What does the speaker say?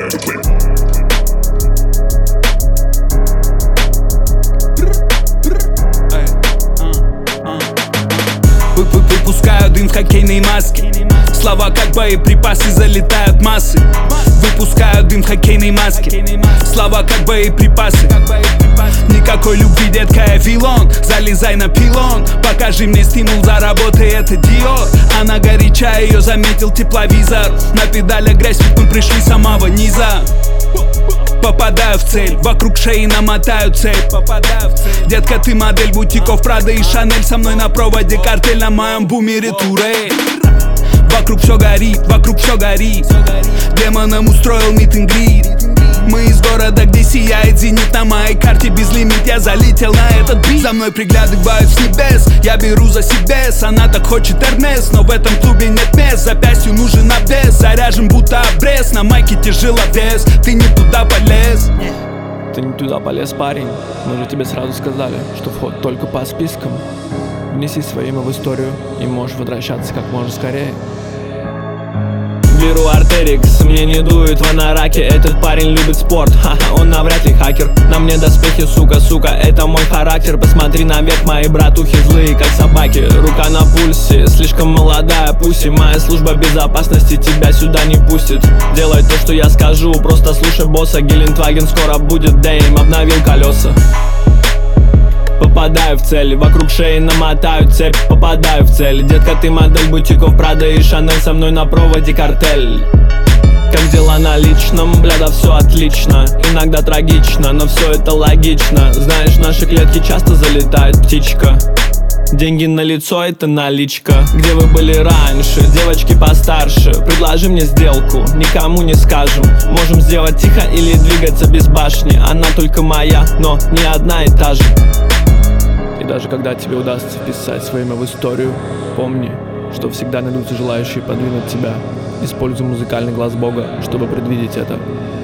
Выпускаю дым в хоккейной маске. Слова как боеприпасы залетают массы. Выпускаю дым в хоккейной маске. Слова как боеприпасы. Никакой любви, детка, я вилон. Залезай на пилон. Покажи мне стимул, заработай, это Диор. Она горячая, ее заметил тепловизор. На педалях грязь, ведь мы пришли с самого низа. Попадаю в цель, вокруг шеи намотаю цепь. Детка, ты модель бутиков Прада и Шанель. Со мной на проводе картель, на моем бумере Турель. Вокруг все горит, вокруг все горит. Демоном устроил мит энд грит. Мы из города, где сияет зенит. На моей карте безлимит, я залетел на этот бит. За мной приглядывают с небес, я беру за себе. Она так хочет Эрмес, но в этом клубе нет мест. Запястью нужен обвес, заряжен будто обрез. На майке тяжеловес, ты не туда полез. Ты не туда полез, парень. Мы же тебе сразу сказали, что вход только по спискам. Внеси свое имя в историю и можешь возвращаться как можно скорее. Беру Артерикс, мне не дует в анараке. Этот парень любит спорт, ха-ха, он навряд ли хакер. На мне доспехи, сука, это мой характер. Посмотри наверх, мои братухи злые, как собаки. Рука на пульсе, слишком молодая пусть. Моя служба безопасности тебя сюда не пустит. Делай то, что я скажу, просто слушай босса. Гелендваген скоро будет, Дэйм обновил колеса. Попадаю в цель, вокруг шеи намотаю цепь. Попадаю в цель, детка, ты модель бутиков Прада и Шанель. Со мной на проводе картель. Как дела на личном? Бля, да все отлично. Иногда трагично, но все это логично. Знаешь, в наши клетки часто залетает птичка. Деньги на лицо, это наличка. Где вы были раньше, девочки постарше? Предложи мне сделку, никому не скажем. Можем сделать тихо или двигаться без башни. Она только моя, но не одна и та же. И даже когда тебе удастся вписать свое имя в историю, помни, что всегда найдутся желающие подвинуть тебя. Используй музыкальный глаз Бога, чтобы предвидеть это.